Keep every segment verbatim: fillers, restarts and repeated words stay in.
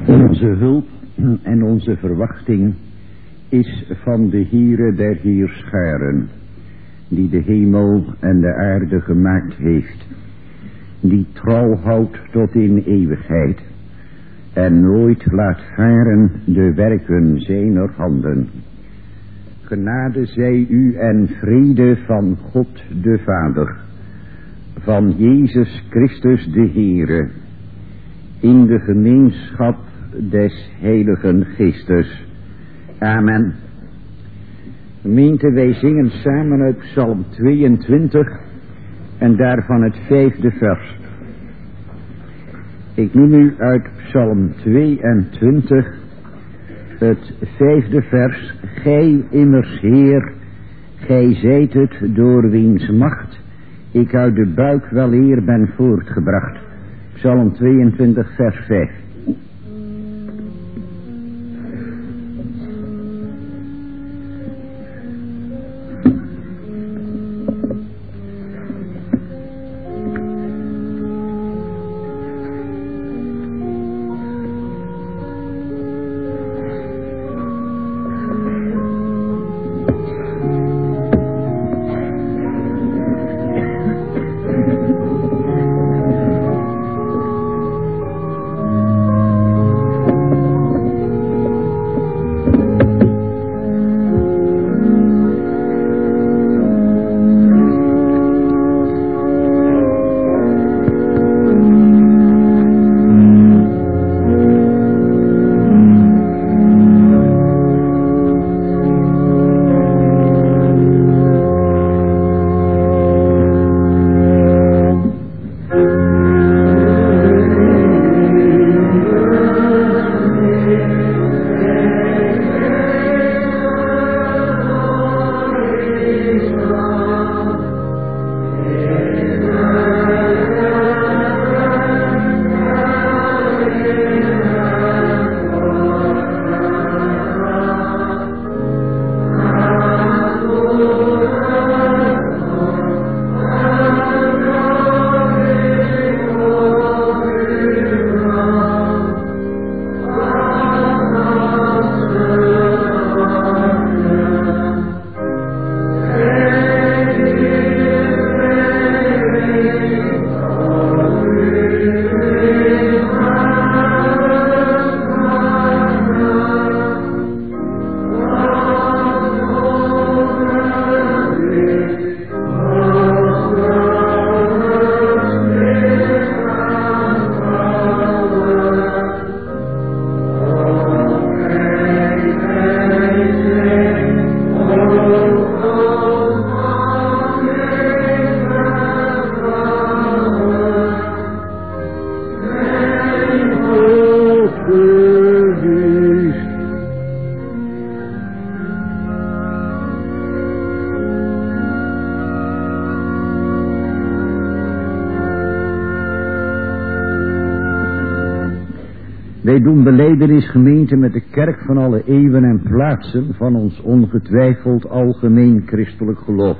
Onze hulp en onze verwachting is van de Heere der Heerscharen, die de hemel en de aarde gemaakt heeft, die trouw houdt tot in eeuwigheid en nooit laat varen de werken zijner handen. Genade zij u en vrede van God de Vader, van Jezus Christus de Heere, in de gemeenschap des Heiligen Geestes. Amen. Gemeente, wij zingen samen uit Psalm tweeëntwintig en daarvan het vijfde vers. Ik noem u uit Psalm tweeëntwintig het vijfde vers. Gij immers Heer, gij zijt het door wiens macht ik uit de buik wel eer ben voortgebracht. Psalm tweeëntwintig vers vijf. Wij doen belijdenis, gemeente, met de kerk van alle eeuwen en plaatsen van ons ongetwijfeld algemeen christelijk geloof.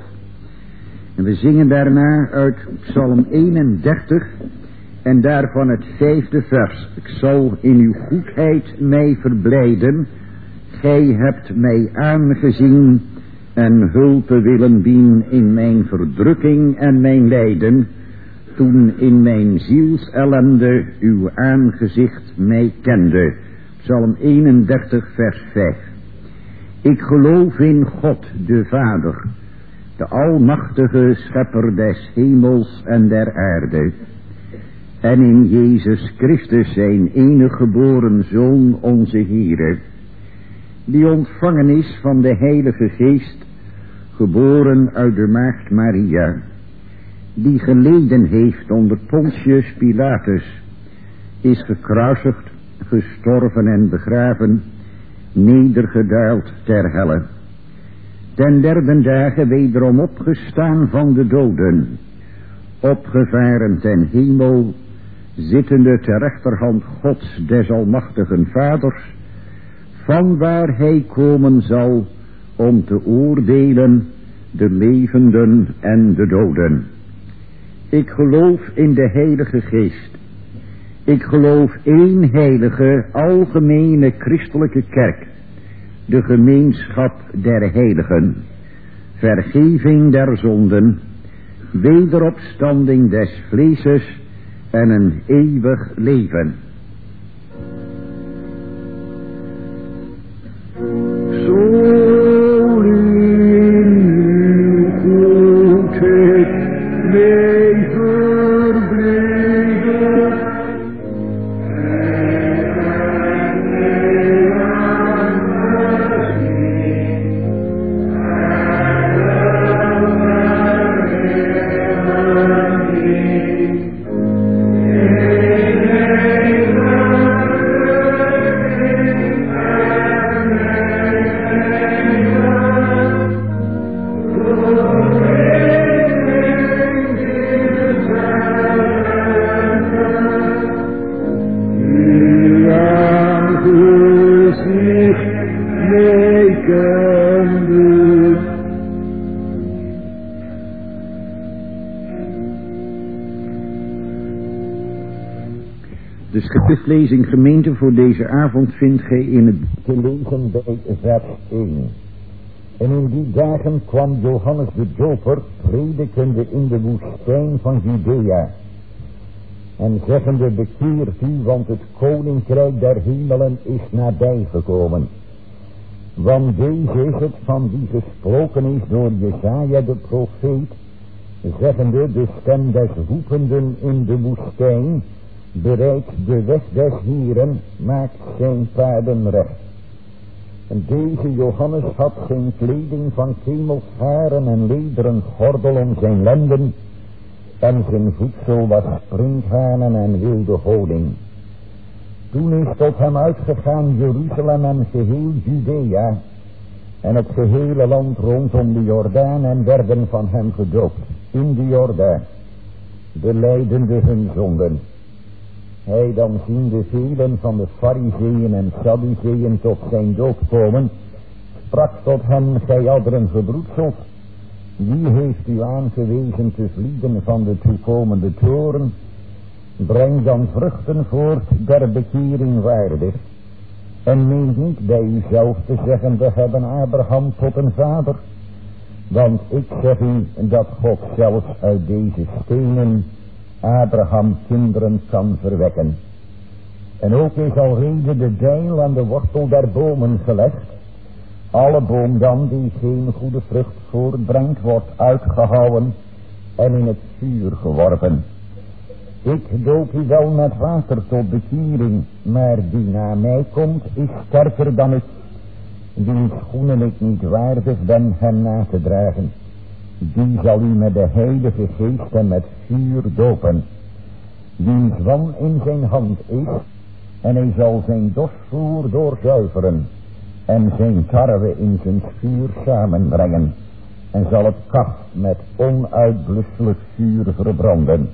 En we zingen daarna uit Psalm eenendertig en daarvan het vijfde vers. Ik zal in uw goedheid mij verblijden, gij hebt mij aangezien en hulpe willen bieden in mijn verdrukking en mijn lijden, toen in mijn zielsellende uw aangezicht mij kende. Psalm eenendertig vers vijf. Ik geloof in God de Vader, de almachtige schepper des hemels en der aarde, en in Jezus Christus zijn enige geboren Zoon onze Heere, die ontvangen is van de Heilige Geest, geboren uit de maagd Maria, die geleden heeft onder Pontius Pilatus, is gekruisigd, gestorven en begraven, nedergedaald ter helle, ten derde dagen wederom opgestaan van de doden, opgevaren ten hemel, zittende ter rechterhand Gods des almachtigen Vaders, vanwaar hij komen zal om te oordelen de levenden en de doden. Ik geloof in de Heilige Geest, Ik geloof één heilige, algemene christelijke kerk, de gemeenschap der heiligen, vergeving der zonden, wederopstanding des vleeses en een eeuwig leven. De schriftlezing gemeente voor deze avond vindt gij in het te lezen bij vers één. En in die dagen kwam Johannes de Doper predikende in de woestijn van Judea en zeggende: bekeert u, want het koninkrijk der hemelen is nabij gekomen. Want deze is het van wie gesproken is door Jesaja de profeet, zeggende: de stem des roependen in de woestijn, bereidt de weg des Heeren, maakt zijn paden recht. En deze Johannes had geen kleding van kemelsharen en lederen gordel om zijn lenden, en zijn voedsel was sprinkhanen en wilde honing. Toen is tot hem uitgegaan Jeruzalem en geheel Judea en het gehele land rondom de Jordaan, en werden van hem gedoopt in de Jordaan, belijdende hun zonden. Hij dan ziende velen van de Farizeeën en Sadduceeën tot zijn doop komen, sprak tot hem: gij ouderen verbroedsels, wie heeft u aangewezen te vlieden van de toekomende toren? Breng dan vruchten voort der bekering waardig. En meent niet bij uzelf te zeggen: we hebben Abraham tot een vader. Want ik zeg u dat God zelfs uit deze stenen Abraham kinderen kan verwekken. En ook is alreeds de deil aan de wortel der bomen gelegd. Alle boom dan die geen goede vrucht voortbrengt, wordt uitgehouwen en in het vuur geworpen. Ik doop u wel met water tot bekering, maar die na mij komt is sterker dan ik, wiens schoenen ik niet waardig ben hem na te dragen. Die zal u met de heilige geest en met vuur dopen, wiens zwan in zijn hand is, en hij zal zijn dorstvoer doorzuiveren en zijn tarwe in zijn vuur samenbrengen, en zal het kaf met onuitblusselijk vuur verbranden.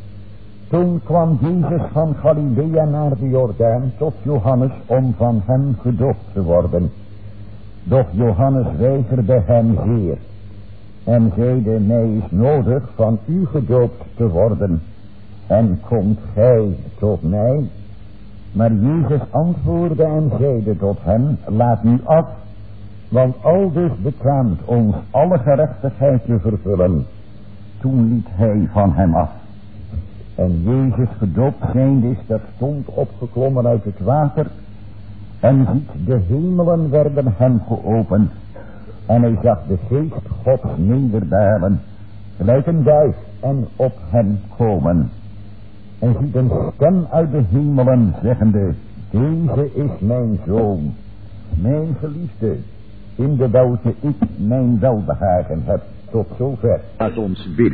Toen kwam Jezus van Galilea naar de Jordaan tot Johannes om van hem gedoopt te worden. Doch Johannes weigerde hem zeer en zeide: mij is nodig van u gedoopt te worden, en komt gij tot mij? Maar Jezus antwoordde en zeide tot hem: laat u af, want aldus bekwaamt ons alle gerechtigheid te vervullen. Toen liet hij van hem af. En Jezus gedoopt zijnde is terstond opgeklommen uit het water, en ziet de hemelen werden hem geopend, en hij zag de geest Gods nederdalen, gelijk een duif, en op hem komen. En ziet een stem uit de hemelen, zeggende: deze is mijn zoon, mijn geliefde, in de welke ik mijn welbehagen heb. Tot zover. Laat ons bidden.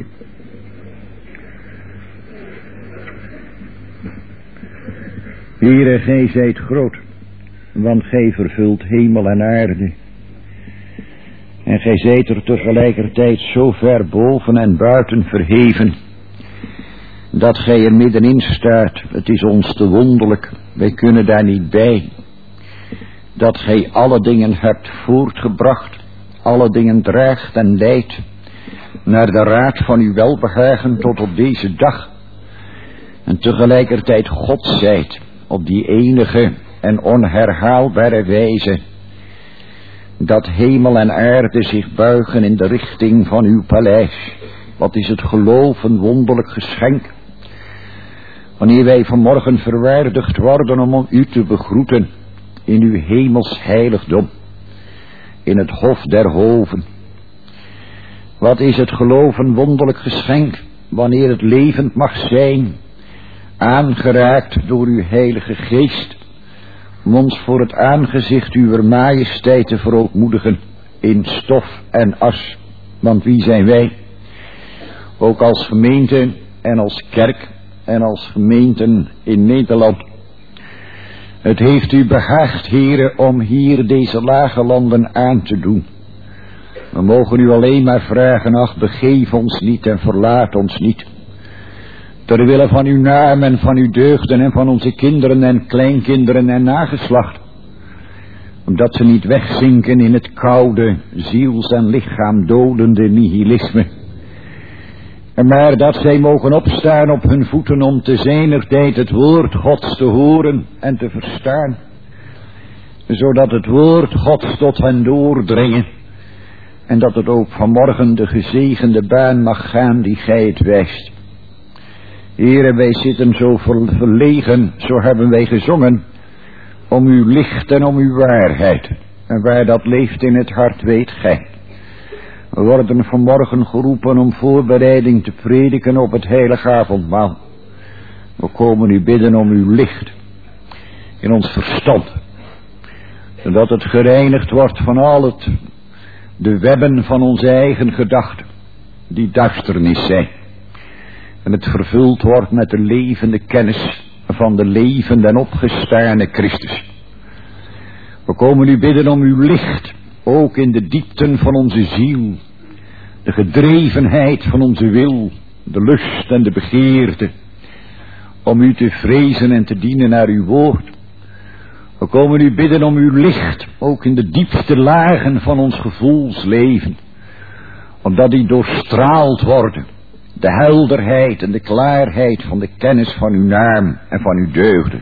Heere, gij zijt groot, want gij vervult hemel en aarde. En gij zijt er tegelijkertijd zo ver boven en buiten verheven, dat gij er middenin staat. Het is ons te wonderlijk, wij kunnen daar niet bij. Dat gij alle dingen hebt voortgebracht, alle dingen draagt en leidt, naar de raad van uw welbehagen tot op deze dag. en tegelijkertijd God zijt op die enige en onherhaalbare wijze, dat hemel en aarde zich buigen in de richting van uw paleis. Wat is het geloof een wonderlijk geschenk, wanneer wij vanmorgen verwaardigd worden om u te begroeten in uw hemels heiligdom, in het hof der hoven. Wat is het geloof een wonderlijk geschenk, wanneer het levend mag zijn, aangeraakt door uw heilige geest, om ons voor het aangezicht uwer majesteit te verootmoedigen in stof en as. Want wie zijn wij? Ook als gemeente en als kerk en als gemeenten in Nederland. Het heeft u behaagd, Heere, om hier deze lage landen aan te doen. We mogen u alleen maar vragen, ach, begeef ons niet en verlaat ons niet. Ter wille van uw naam en van uw deugden en van onze kinderen en kleinkinderen en nageslacht. Omdat ze niet wegzinken in het koude, ziels- en lichaamdodende nihilisme. En maar dat zij mogen opstaan op hun voeten om te zijner tijd het woord Gods te horen en te verstaan. Zodat het woord Gods tot hen doordringen. En dat het ook vanmorgen de gezegende baan mag gaan die gij het wijst. Heere, wij zitten zo verlegen, zo hebben wij gezongen, om uw licht en om uw waarheid. En waar dat leeft in het hart weet gij. We worden vanmorgen geroepen om voorbereiding te prediken op het heilige avondmaal. We komen u bidden om uw licht in ons verstand, zodat het gereinigd wordt van al het, de webben van onze eigen gedachten, die duisternis zijn. En het vervuld wordt met de levende kennis van de levende en opgestane Christus. We komen u bidden om uw licht, ook in de diepten van onze ziel. De gedrevenheid van onze wil, de lust en de begeerte. Om u te vrezen en te dienen naar uw woord. We komen u bidden om uw licht, ook in de diepste lagen van ons gevoelsleven. Omdat die doorstraald worden. De helderheid en de klaarheid van de kennis van uw naam en van uw deugden.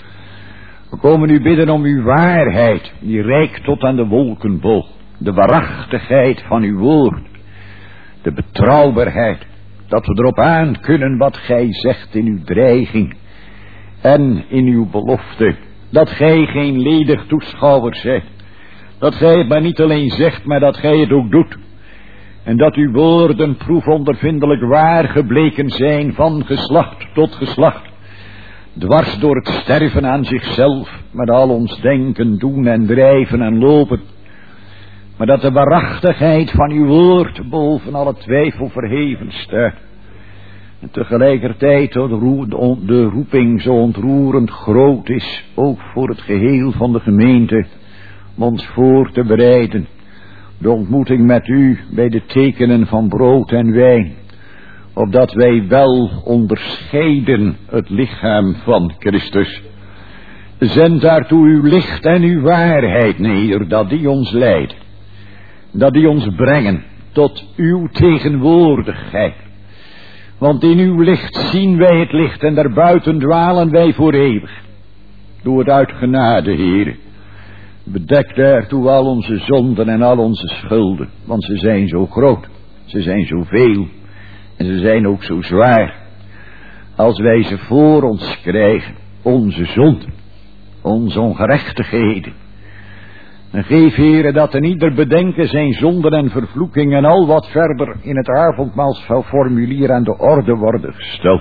We komen u bidden om uw waarheid, die reikt tot aan de wolkenboog. De waarachtigheid van uw woord. De betrouwbaarheid, dat we erop aan kunnen wat gij zegt in uw dreiging. En in uw belofte, dat gij geen ledig toeschouwer zijt. Dat gij het maar niet alleen zegt, maar dat gij het ook doet. En dat uw woorden proefondervindelijk waar gebleken zijn van geslacht tot geslacht. Dwars door het sterven aan zichzelf, met al ons denken, doen en drijven en lopen. Maar dat de waarachtigheid van uw woord boven alle twijfel verheven staat. En tegelijkertijd de roeping zo ontroerend groot is, ook voor het geheel van de gemeente, om ons voor te bereiden. De ontmoeting met u bij de tekenen van brood en wijn. Opdat wij wel onderscheiden het lichaam van Christus. Zend daartoe uw licht en uw waarheid neer, dat die ons leidt. Dat die ons brengen tot uw tegenwoordigheid. Want in uw licht zien wij het licht en daarbuiten dwalen wij voor eeuwig. Doe het uit genade, Heere. Bedek daartoe al onze zonden en al onze schulden, want ze zijn zo groot, ze zijn zo veel en ze zijn ook zo zwaar. Als wij ze voor ons krijgen, onze zonden, onze ongerechtigheden. En geef, Heere, dat in ieder bedenken zijn zonden en vervloekingen en al wat verder in het avondmaalsformulier aan de orde worden gesteld.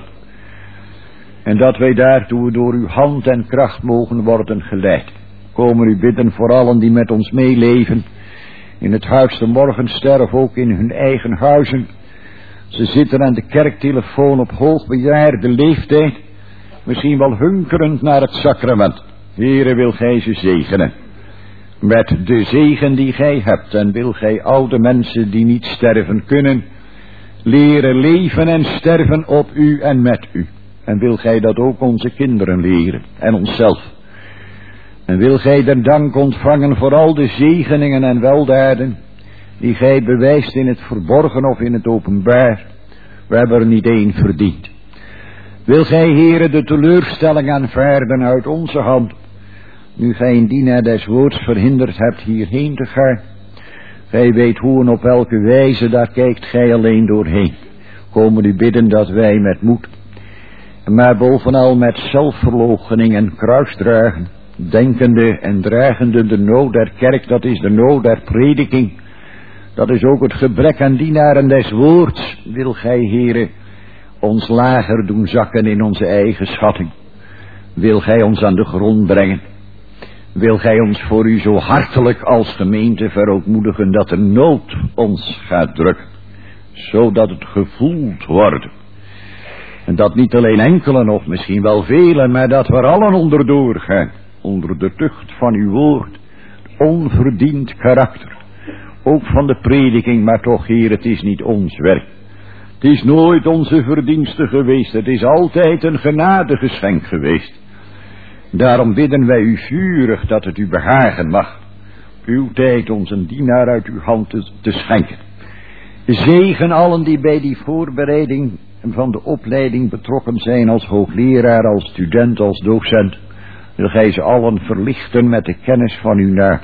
En dat wij daartoe door uw hand en kracht mogen worden geleid. Komen u bidden voor allen die met ons meeleven. In het huis de morgenster of ook in hun eigen huizen. Ze zitten aan de kerktelefoon op hoogbejaarde leeftijd. Misschien wel hunkerend naar het sacrament. Heere, wil gij ze zegenen. Met de zegen die gij hebt. En wil gij oude mensen die niet sterven kunnen. Leren leven en sterven op u en met u. En wil gij dat ook onze kinderen leren. En onszelf. En wil gij den dank ontvangen voor al de zegeningen en weldaden die gij bewijst in het verborgen of in het openbaar. We hebben er niet één verdiend. Wil gij, Heere, de teleurstelling aanvaarden uit onze hand, nu gij een dienaar des woords verhinderd hebt hierheen te gaan. Gij weet hoe en op welke wijze, daar kijkt gij alleen doorheen. Komen u bidden dat wij met moed, maar bovenal met zelfverloochening en kruisdragen, denkende en dragende de nood der kerk, dat is de nood der prediking, dat is ook het gebrek aan dienaren des woords, wil gij, Heere, ons lager doen zakken in onze eigen schatting. Wil gij ons aan de grond brengen. Wil gij ons voor u zo hartelijk als gemeente verootmoedigen dat de nood ons gaat drukken, zodat het gevoeld wordt. En dat niet alleen enkelen of misschien wel velen, maar dat we er allen onderdoor gaan, onder de tucht van uw woord, onverdiend karakter, ook van de prediking, maar toch, Heer, het is niet ons werk. Het is nooit onze verdienste geweest, het is altijd een genadegeschenk geweest. Daarom bidden wij u vurig dat het u behagen mag, uw tijd ons een dienaar uit uw hand te, te schenken. Zegen allen die bij die voorbereiding van de opleiding betrokken zijn, als hoogleraar, als student, als docent. Wil gij ze allen verlichten met de kennis van uw naam.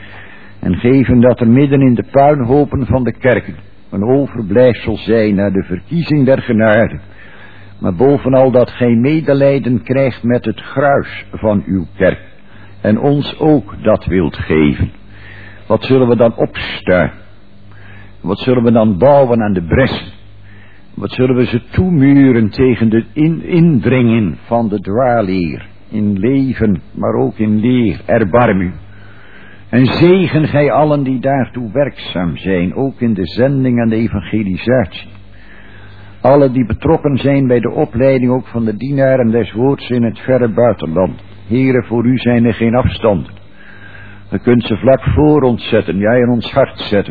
En geven dat er midden in de puinhopen van de kerken een overblijfsel zij naar de verkiezing der genade. Maar bovenal dat gij medelijden krijgt met het gruis van uw kerk. En ons ook dat wilt geven. Wat zullen we dan opstaan? Wat zullen we dan bouwen aan de bressen? Wat zullen we ze toemuren tegen de in, indringen van de dwaalleer? In leven, maar ook in leer, erbarm u. En zegen gij allen die daartoe werkzaam zijn, ook in de zending en de evangelisatie. Alle die betrokken zijn bij de opleiding ook van de dienaren des woords in het verre buitenland. Heere, voor u zijn er geen afstanden. U kunt ze vlak voor ons zetten, ja, in ons hart zetten.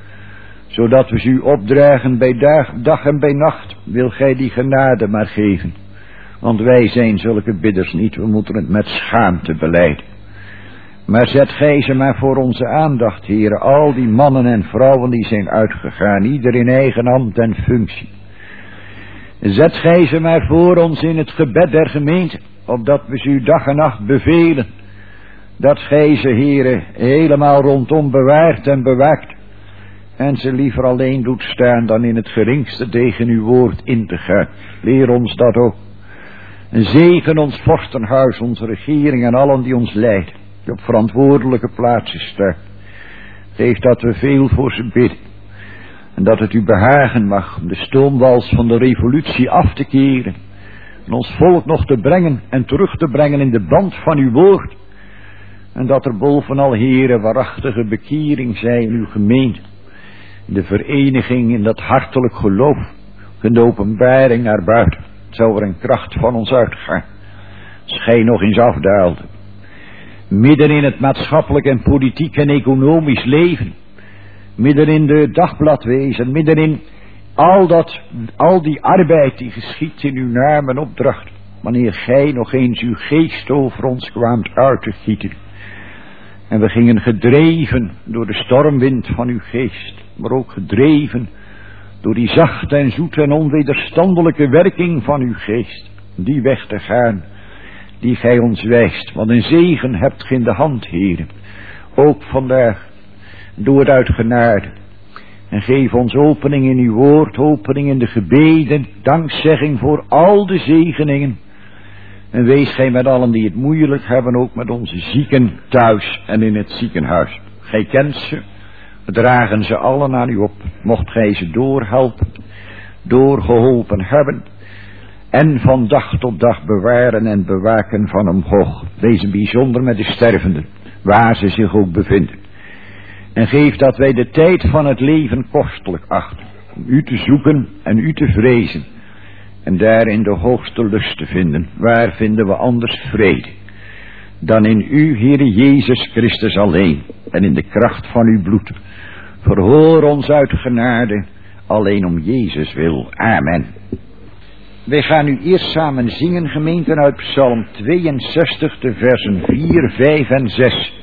Zodat we ze u opdragen bij dag, dag en bij nacht, wil gij die genade maar geven. Want wij zijn zulke bidders niet, we moeten het met schaamte belijden. Maar zet gij ze maar voor onze aandacht, Heere, al die mannen en vrouwen die zijn uitgegaan, ieder in eigen ambt en functie. Zet gij ze maar voor ons in het gebed der gemeente, opdat we ze u dag en nacht bevelen, dat gij ze, Heere, helemaal rondom bewaart en bewaakt, en ze liever alleen doet staan dan in het geringste tegen uw woord in te gaan. Leer ons dat ook. En zegen ons vorstenhuis, onze regering en allen die ons leiden, die op verantwoordelijke plaatsen staan. Geef dat we veel voor ze bidden. En dat het u behagen mag om de stoomwals van de revolutie af te keren. En ons volk nog te brengen en terug te brengen in de band van uw woord. En dat er bovenal, Heere, waarachtige bekering zij in uw gemeente. De vereniging in dat hartelijk geloof. En de openbaring naar buiten. Zou er een kracht van ons uitgaan. Als gij nog eens afdaalde. Midden in het maatschappelijk en politiek en economisch leven. Midden in de dagbladwezen. Midden in al, dat, al die arbeid die geschiet in uw naam en opdracht. Wanneer gij nog eens uw geest over ons kwaamt uit te gieten. En we gingen gedreven door de stormwind van uw geest. Maar ook gedreven door die zachte en zoete en onwederstandelijke werking van uw geest. Die weg te gaan, die gij ons wijst. Want een zegen hebt ge in de hand, Heere. Ook vandaag, doe het uit genade. En geef ons opening in uw woord, opening in de gebeden, dankzegging voor al de zegeningen. En wees gij met allen die het moeilijk hebben, ook met onze zieken thuis en in het ziekenhuis. Gij kent ze, we dragen ze allen aan u op. Mocht gij ze doorhelpen, doorgeholpen hebben. En van dag tot dag bewaren en bewaken van omhoog. Wees bijzonder met de stervenden, waar ze zich ook bevinden. En geef dat wij de tijd van het leven kostelijk achten. Om u te zoeken en u te vrezen. En daarin de hoogste lust te vinden. Waar vinden we anders vrede? Dan in u, Heere Jezus Christus alleen. En in de kracht van uw bloed. Verhoor ons uit genade. Alleen om Jezus wil. Amen. Wij gaan nu eerst samen zingen, gemeenten, uit Psalm tweeënzestig, de versen vier, vijf en zes.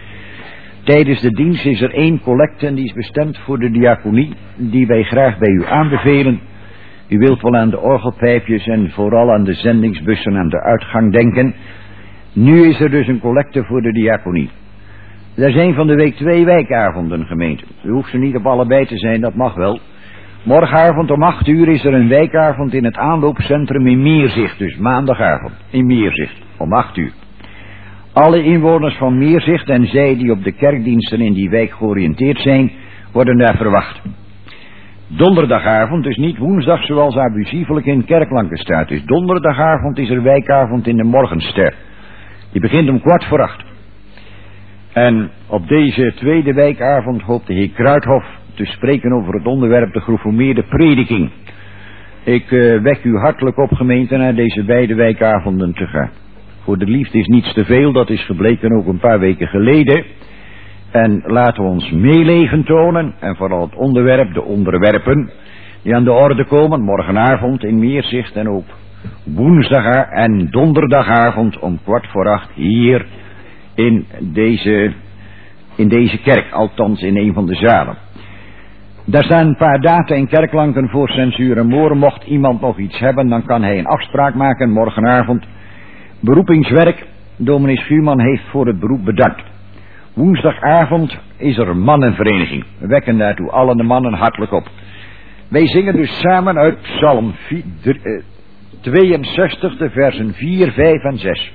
Tijdens de dienst is er één collecte en die is bestemd voor de diaconie, die wij graag bij u aanbevelen. U wilt wel aan de orgelpijpjes en vooral aan de zendingsbussen aan de uitgang denken. Nu is er dus een collecte voor de diaconie. Er zijn van de week twee wijkavonden, gemeente. U hoeft ze niet op allebei te zijn, dat mag wel. Morgenavond om acht uur is er een wijkavond in het aanloopcentrum in Meerzicht. Dus maandagavond in Meerzicht om acht uur. Alle inwoners van Meerzicht en zij die op de kerkdiensten in die wijk georiënteerd zijn, worden daar verwacht. Donderdagavond, dus niet woensdag zoals abusievelijk in Kerklanken staat. Dus donderdagavond is er wijkavond in de Morgenster. Die begint om kwart voor acht. En op deze tweede wijkavond hoopt de heer Kruithof te spreken over het onderwerp de gereformeerde prediking. Ik uh, wek u hartelijk op, gemeente, naar deze beide wijkavonden te gaan. Voor de liefde is niets te veel, dat is gebleken ook een paar weken geleden. En laten we ons meeleven tonen, en vooral het onderwerp, de onderwerpen, die aan de orde komen, morgenavond in Meerzicht en ook woensdag en donderdagavond om kwart voor acht hier in deze, in deze kerk, althans in een van de zalen. Daar staan een paar data in Kerklanken voor censuur en moor. Mocht iemand nog iets hebben, dan kan hij een afspraak maken morgenavond. Beroepingswerk, dominee Schuurman heeft voor het beroep bedankt. Woensdagavond is er een mannenvereniging. We wekken daartoe alle de mannen hartelijk op. Wij zingen dus samen uit Psalm tweeënzestig, de versen vier, vijf en zes.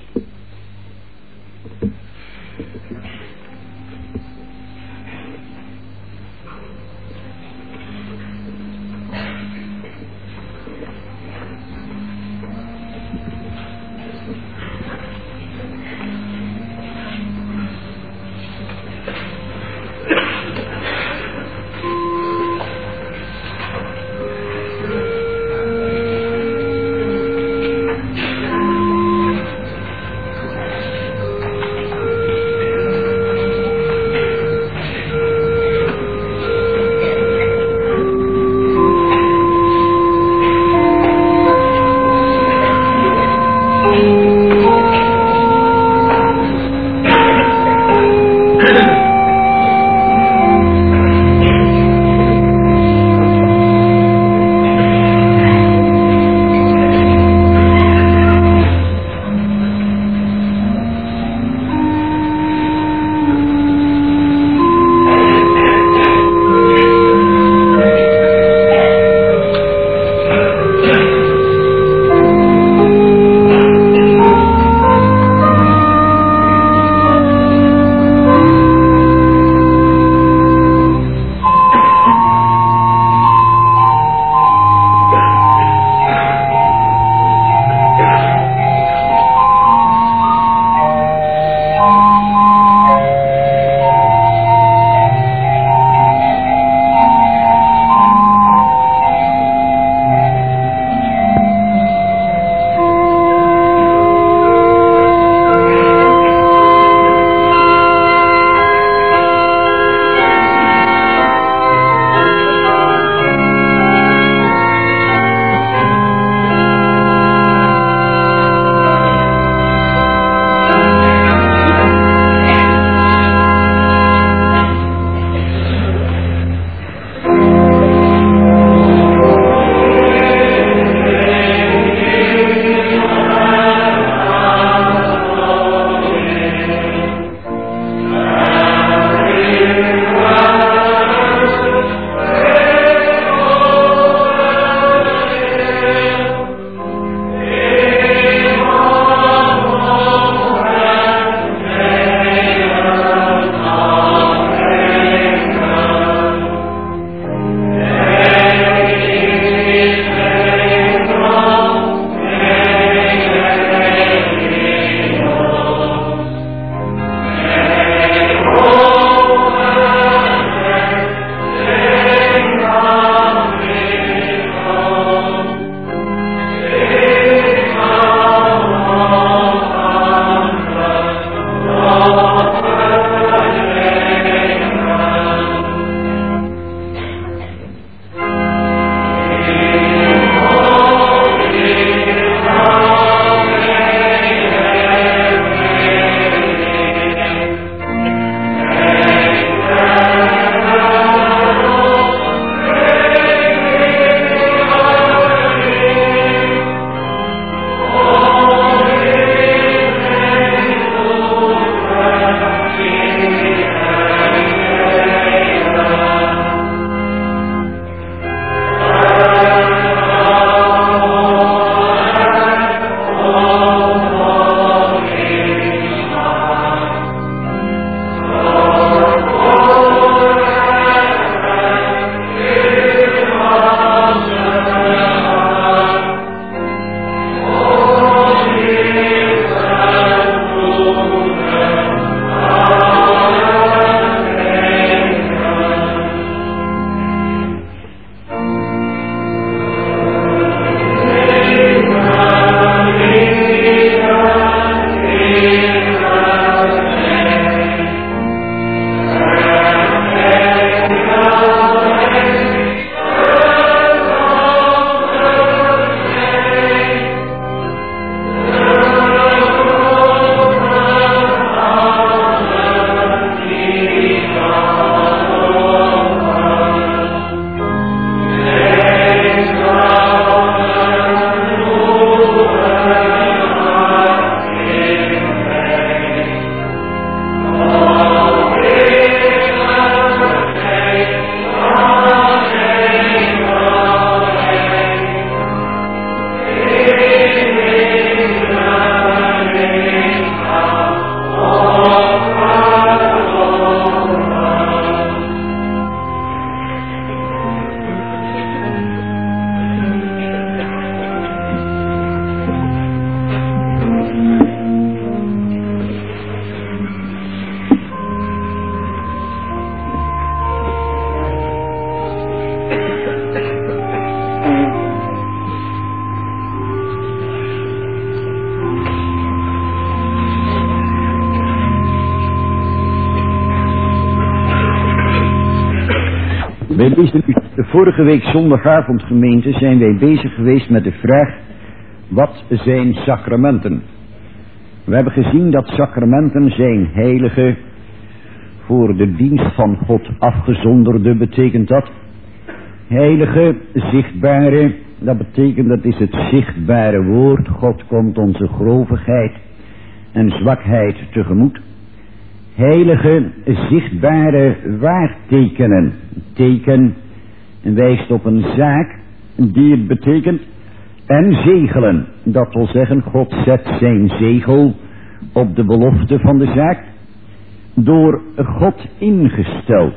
Wij lezen nu, de vorige week zondagavond gemeente zijn wij bezig geweest met de vraag, wat zijn sacramenten? We hebben gezien dat sacramenten zijn heilige, voor de dienst van God afgezonderde, betekent dat. Heilige, zichtbare, dat betekent dat is het zichtbare woord. God komt onze grovigheid en zwakheid tegemoet. Heilige, zichtbare waartekenen. Teken wijst op een zaak die het betekent. En zegelen, dat wil zeggen, God zet zijn zegel op de belofte van de zaak. Door God ingesteld.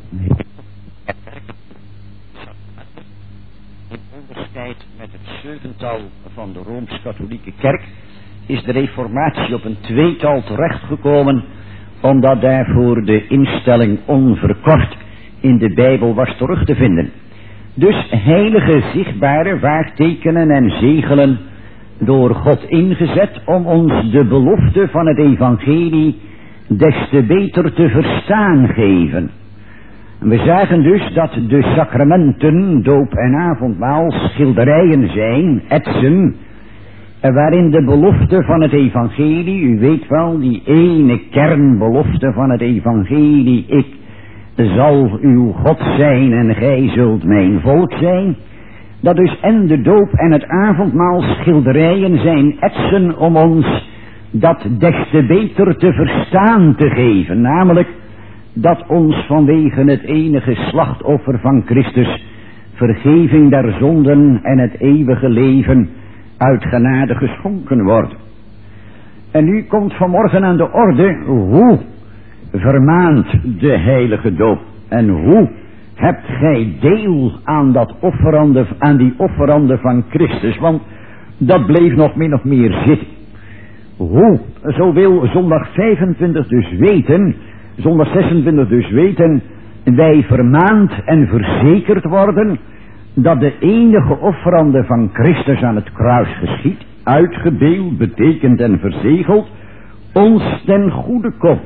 In onderscheid met het zevental van de Rooms-Katholieke Kerk is de reformatie op een tweetal terechtgekomen, omdat daarvoor de instelling onverkort in de Bijbel was terug te vinden. Dus heilige, zichtbare waartekenen en zegelen door God ingezet om ons de belofte van het evangelie des te beter te verstaan geven. We zagen dus dat de sacramenten, doop en avondmaal, schilderijen zijn, etsen, waarin de belofte van het evangelie, u weet wel, die ene kernbelofte van het evangelie, ik zal uw God zijn en gij zult mijn volk zijn, dat dus en de doop en het avondmaal schilderijen zijn, etsen om ons dat des te beter te verstaan te geven, namelijk dat ons vanwege het enige slachtoffer van Christus vergeving der zonden en het eeuwige leven uit genade geschonken wordt. En nu komt vanmorgen aan de orde, hoe vermaant de heilige doop en hoe hebt gij deel aan dat offerande, aan die offerande van Christus, want dat bleef nog min of meer zitten. Hoe, zo wil zondag vijfentwintig dus weten, zondag zesentwintig dus weten, wij vermaand en verzekerd worden dat de enige offerande van Christus aan het kruis geschiet, uitgebeeld, betekend en verzegeld, ons ten goede komt.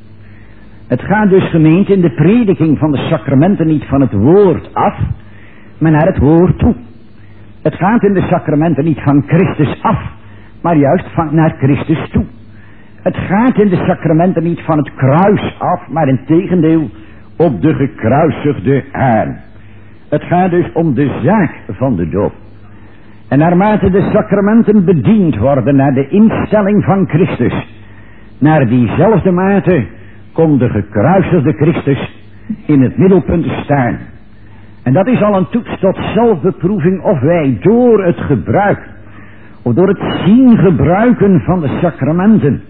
Het gaat dus gemeente in de prediking van de sacramenten niet van het woord af, maar naar het woord toe. Het gaat in de sacramenten niet van Christus af, maar juist van naar Christus toe. Het gaat in de sacramenten niet van het kruis af, maar in tegendeel op de gekruisigde aan. Het gaat dus om de zaak van de doop. En naarmate de sacramenten bediend worden naar de instelling van Christus, naar diezelfde mate komt de gekruisigde Christus in het middelpunt te staan. En dat is al een toets tot zelfbeproeving of wij door het gebruik, of door het zien gebruiken van de sacramenten,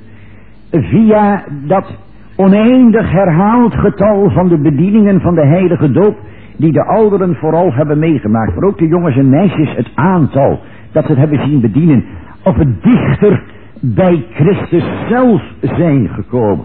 via dat oneindig herhaald getal van de bedieningen van de heilige doop, die de ouderen vooral hebben meegemaakt, maar ook de jongens en meisjes, het aantal dat ze het hebben zien bedienen, of het dichter bij Christus zelf zijn gekomen.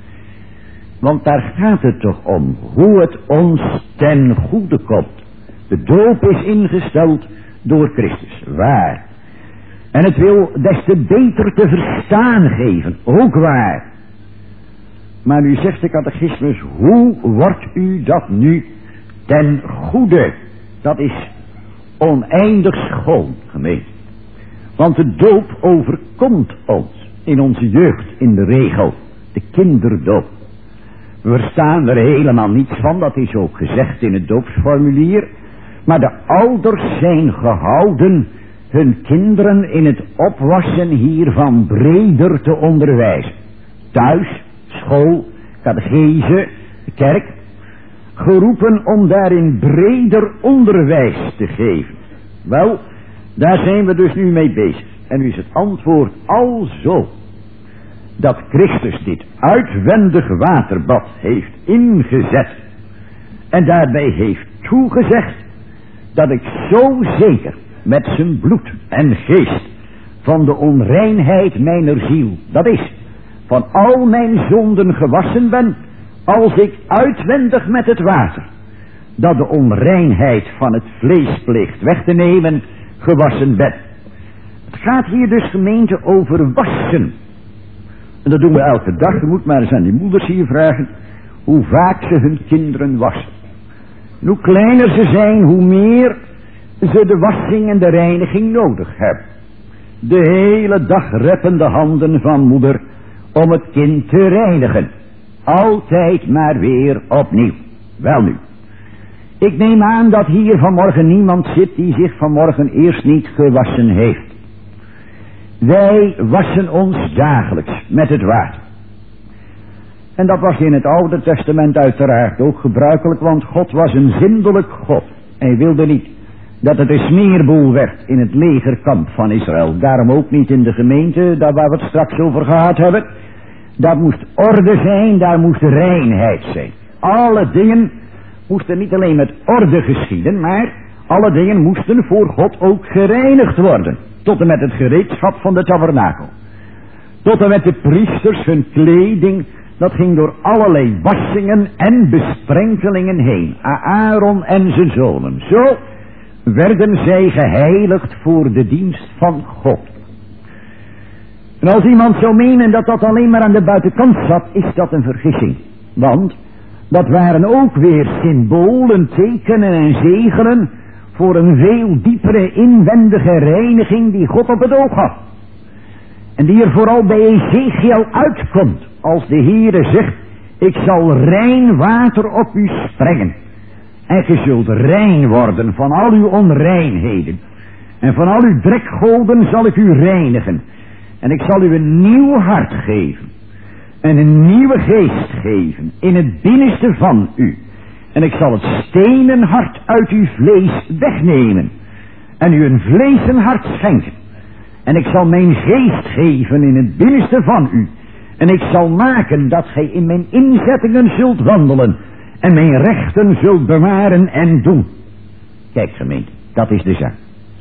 Want daar gaat het toch om, hoe het ons ten goede komt. De doop is ingesteld door Christus, waar. En het wil des te beter te verstaan geven, ook waar. Maar nu zegt de catechismus, hoe wordt u dat nu ten goede? Dat is oneindig schoon, gemeente. Want de doop overkomt ons in onze jeugd, in de regel, de kinderdoop. We verstaan er helemaal niets van, dat is ook gezegd in het doopsformulier. Maar de ouders zijn gehouden hun kinderen in het opwassen hiervan breder te onderwijzen. Thuis, school, catechese, kerk, geroepen om daarin breder onderwijs te geven. Wel, daar zijn we dus nu mee bezig. En nu is het antwoord alzo dat Christus dit uitwendig waterbad heeft ingezet en daarbij heeft toegezegd dat ik zo zeker met zijn bloed en geest van de onreinheid mijner ziel, dat is, van al mijn zonden gewassen ben, als ik uitwendig met het water, dat de onreinheid van het vlees pleegt weg te nemen, gewassen ben. Het gaat hier dus gemeente over wassen. En dat doen we elke dag. Je moet maar eens aan die moeders hier vragen hoe vaak ze hun kinderen wassen. hoe kleiner ze zijn, hoe meer ze de wassing en de reiniging nodig hebben. De hele dag reppen de handen van moeder om het kind te reinigen. Altijd maar weer opnieuw. Wel nu, ik neem aan dat hier vanmorgen niemand zit die zich vanmorgen eerst niet gewassen heeft. Wij wassen ons dagelijks met het water. En dat was in het Oude Testament uiteraard ook gebruikelijk, want God was een zindelijk God. Hij wilde niet dat het een smeerboel werd in het legerkamp van Israël. Daarom ook niet in de gemeente, daar waar we het straks over gehad hebben. Daar moest orde zijn, daar moest reinheid zijn. Alle dingen moesten niet alleen met orde geschieden, maar alle dingen moesten voor God ook gereinigd worden. Tot en met het gereedschap van de tabernakel. Tot en met de priesters, hun kleding, dat ging door allerlei wassingen en besprenkelingen heen. Aaron en zijn zonen. Zo werden zij geheiligd voor de dienst van God. En als iemand zou menen dat dat alleen maar aan de buitenkant zat, is dat een vergissing. Want dat waren ook weer symbolen, tekenen en zegelen voor een veel diepere inwendige reiniging die God op het oog had. En die er vooral bij Ezekiel uitkomt als de Heere zegt, ik zal rein water op u sprengen. En ge zult rein worden van al uw onreinheden. En van al uw drekgolden zal ik u reinigen. En ik zal u een nieuw hart geven. En een nieuwe geest geven in het binnenste van u. En ik zal het stenen hart uit uw vlees wegnemen. En u een vleesen hart schenken. En ik zal mijn geest geven in het binnenste van u. En ik zal maken dat gij in mijn inzettingen zult wandelen. En mijn rechten zult bewaren en doen. Kijk gemeente, dat is de zaak.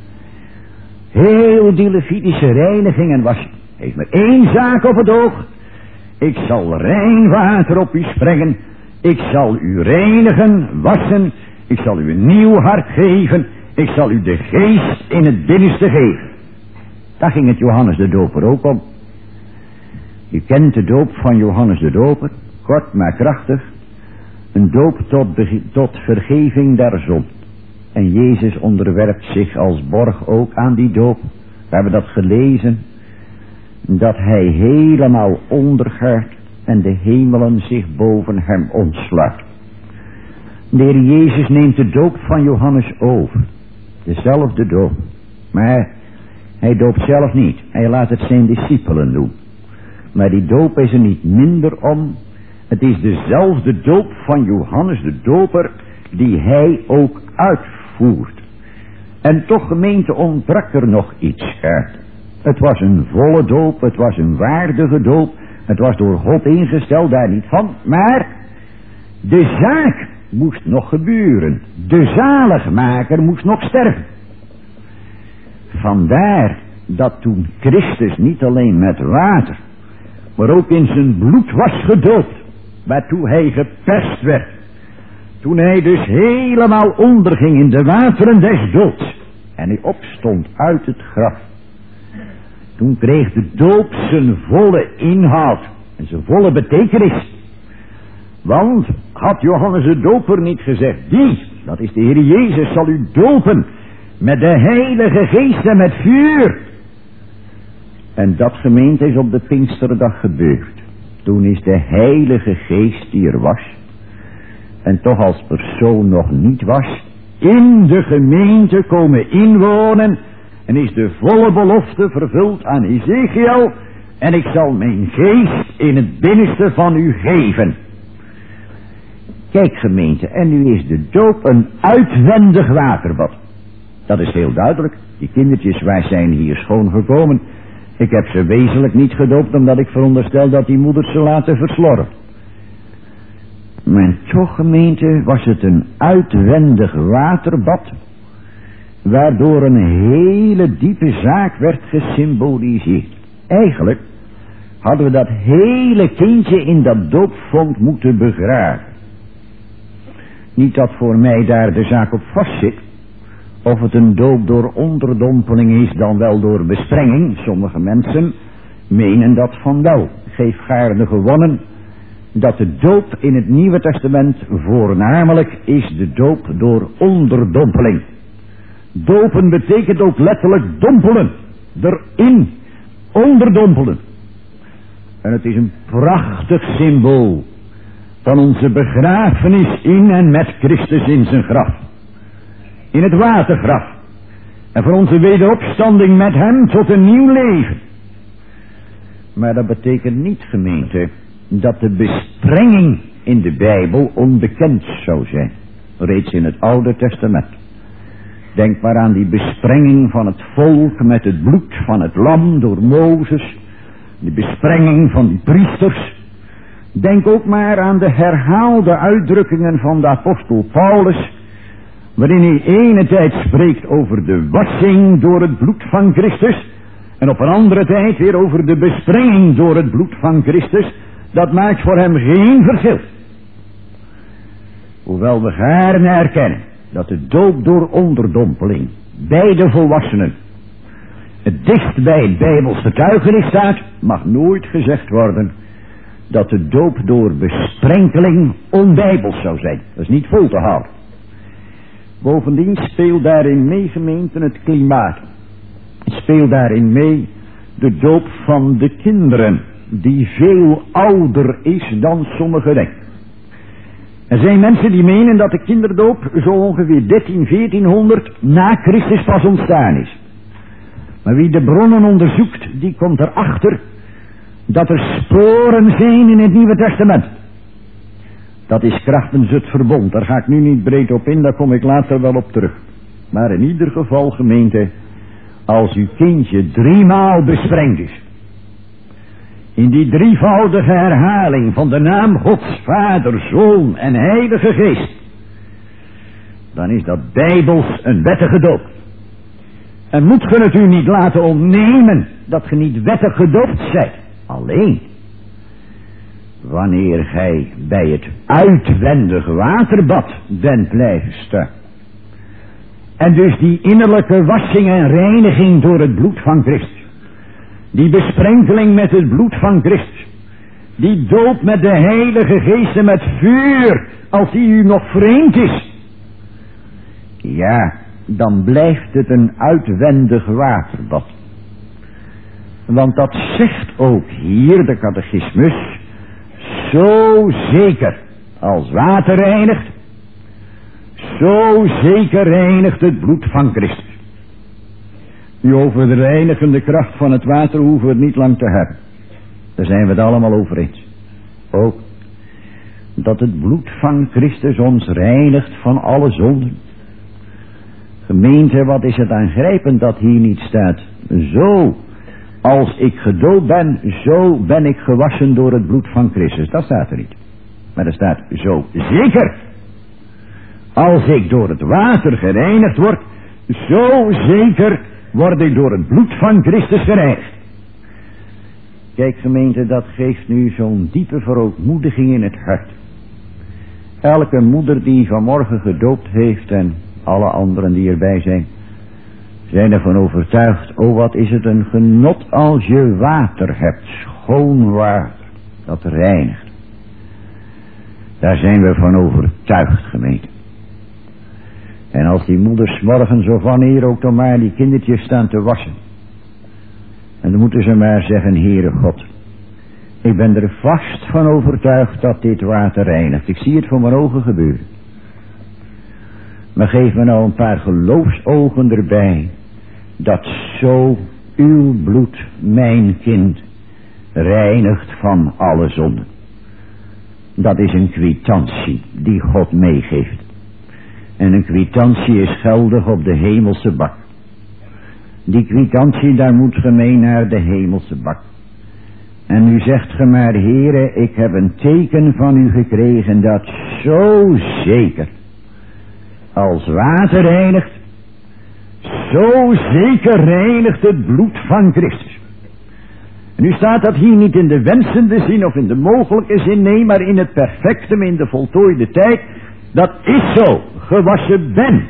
Heel die Levitische reiniging en wassing heeft maar één zaak op het oog. Ik zal rein water op u sprengen. Ik zal u reinigen, wassen. Ik zal u een nieuw hart geven. Ik zal u de geest in het binnenste geven. Daar ging het Johannes de Doper ook om. U kent de doop van Johannes de Doper. Kort maar krachtig. Een doop tot, tot vergeving der zon. En Jezus onderwerpt zich als borg ook aan die doop. We hebben dat gelezen. Dat hij helemaal ondergaat en de hemelen zich boven hem ontsluit. De Heer Jezus neemt de doop van Johannes over. Dezelfde doop. Maar hij doopt zelf niet. Hij laat het zijn discipelen doen. Maar die doop is er niet minder om. Het is dezelfde doop van Johannes de Doper die hij ook uitvoert. En toch gemeente ontbrak er nog iets uit. Het was een volle doop, het was een waardige doop. Het was door God ingesteld, daar niet van. Maar de zaak moest nog gebeuren. De zaligmaker moest nog sterven. Vandaar dat toen Christus niet alleen met water, maar ook in zijn bloed was gedoopt, waartoe hij geperst werd. Toen hij dus helemaal onderging in de wateren des doods en hij opstond uit het graf. Toen kreeg de doop zijn volle inhoud en zijn volle betekenis. Want had Johannes de Doper niet gezegd, die, dat is de Heer Jezus, zal u dopen met de Heilige Geest en met vuur. En dat gemeente is op de Pinksterdag gebeurd. Toen is de Heilige Geest die er was, en toch als persoon nog niet was, in de gemeente komen inwonen. En is de volle belofte vervuld aan Ezekiel. En ik zal mijn geest in het binnenste van u geven. Kijk gemeente, en nu is de doop een uitwendig waterbad. Dat is heel duidelijk. Die kindertjes, wij zijn hier schoongekomen. Ik heb ze wezenlijk niet gedoopt, omdat ik veronderstel dat die moeders ze laten verslorren. Maar toch gemeente was het een uitwendig waterbad, waardoor een hele diepe zaak werd gesymboliseerd. Eigenlijk hadden we dat hele kindje in dat doopvond moeten begraven. Niet dat voor mij daar de zaak op vastzit, of het een doop door onderdompeling is dan wel door besprenging. Sommige mensen menen dat van wel. Geef gaarne gewonnen dat de doop in het Nieuwe Testament voornamelijk is de doop door onderdompeling. Dopen betekent ook letterlijk dompelen, erin, onderdompelen. En het is een prachtig symbool van onze begrafenis in en met Christus in zijn graf. In het watergraf. En voor onze wederopstanding met hem tot een nieuw leven. Maar dat betekent niet, gemeente, dat de besprenging in de Bijbel onbekend zou zijn. Reeds in het Oude Testament. Denk maar aan die besprenging van het volk met het bloed van het lam door Mozes. De besprenging van die priesters. Denk ook maar aan de herhaalde uitdrukkingen van de apostel Paulus, waarin hij ene tijd spreekt over de wassing door het bloed van Christus, en op een andere tijd weer over de besprenging door het bloed van Christus. Dat maakt voor hem geen verschil. Hoewel we gaarne erkennen dat de doop door onderdompeling bij de volwassenen het dichtst bij het Bijbels getuigenis staat, mag nooit gezegd worden dat de doop door besprenkeling onbijbels zou zijn. Dat is niet vol te houden. Bovendien speelt daarin mee, gemeenten, het klimaat. Het speelt daarin mee de doop van de kinderen, die veel ouder is dan sommigen denken. Er zijn mensen die menen dat de kinderdoop zo ongeveer dertien, veertienhonderd na Christus pas ontstaan is. Maar wie de bronnen onderzoekt, die komt erachter dat er sporen zijn in het Nieuwe Testament. Dat is krachtens het verbond. Daar ga ik nu niet breed op in, daar kom ik later wel op terug. Maar in ieder geval, gemeente, als uw kindje driemaal besprengd is, in die drievoudige herhaling van de naam Gods, Vader, Zoon en Heilige Geest, dan is dat bijbels een wettige doop. En moet ge het u niet laten ontnemen dat ge niet wettig gedoopt zijt. Alleen wanneer gij bij het uitwendig waterbad bent blijven staan. En dus die innerlijke wassing en reiniging door het bloed van Christus. Die besprenkeling met het bloed van Christus. Die doop met de Heilige Geest en met vuur, als die u nog vreemd is. Ja, dan blijft het een uitwendig waterbad. Want dat zegt ook hier de catechismus, zo zeker als water reinigt, zo zeker reinigt het bloed van Christus. Nu, over de reinigende kracht van het water hoeven we het niet lang te hebben. Daar zijn we het allemaal over eens. Ook dat het bloed van Christus ons reinigt van alle zonden. Gemeente, wat is het aangrijpend dat hier niet staat? Zo, als ik gedoopt ben, zo ben ik gewassen door het bloed van Christus. Dat staat er niet. Maar er staat zo zeker. Als ik door het water gereinigd word, zo zeker word ik door het bloed van Christus gereinigd. Kijk, gemeente, dat geeft nu zo'n diepe verootmoediging in het hart. Elke moeder die vanmorgen gedoopt heeft en alle anderen die erbij zijn, zijn ervan overtuigd, oh wat is het een genot als je water hebt, schoon water, dat reinigt. Daar zijn we van overtuigd, gemeente. En als die moeders morgens of wanneer ook dan maar die kindertjes staan te wassen, en dan moeten ze maar zeggen, Heere God, ik ben er vast van overtuigd dat dit water reinigt. Ik zie het voor mijn ogen gebeuren. Maar geef me nou een paar geloofsogen erbij, dat zo uw bloed, mijn kind, reinigt van alle zonden. Dat is een kwitantie die God meegeeft. En een kwitantie is geldig op de hemelse bak. Die kwitantie, daar moet ge mee naar de hemelse bak. En nu zegt ge maar, Heere, ik heb een teken van u gekregen dat zo zeker als water reinigt, zo zeker reinigt het bloed van Christus. En nu staat dat hier niet in de wensende zin of in de mogelijke zin, nee, maar in het perfectum, in de voltooide tijd. Dat is zo, gewassen ben.